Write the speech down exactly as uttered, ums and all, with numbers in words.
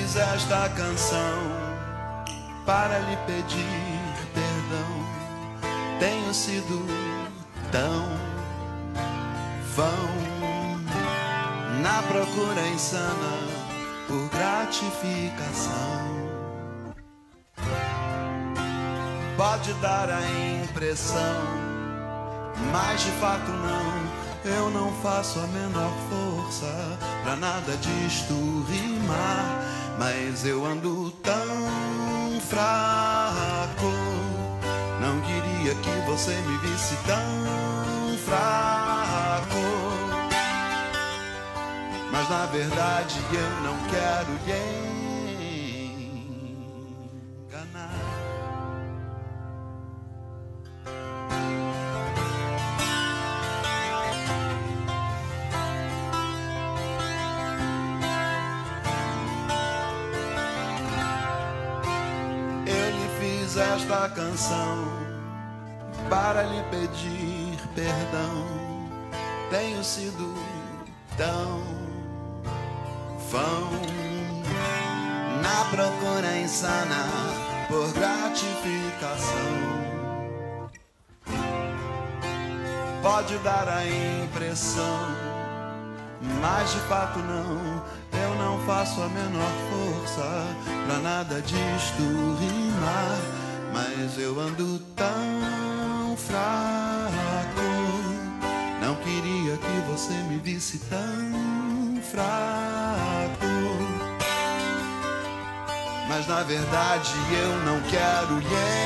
fiz esta canção para lhe pedir perdão. Tenho sido tão vão na procura insana por gratificação. Pode dar a impressão, mas de fato não. Eu não faço a menor força pra nada disto rimar, mas eu ando tão fraco. Não queria que você me visse tão fraco, mas na verdade eu não quero lhe enganar. Esta canção para lhe pedir perdão. Tenho sido tão vão na procura insana por gratificação. Pode dar a impressão, mas de fato não. Eu não faço a menor força pra nada disto rimar, mas eu ando tão fraco. Não queria que você me visse tão fraco, mas na verdade eu não quero lhe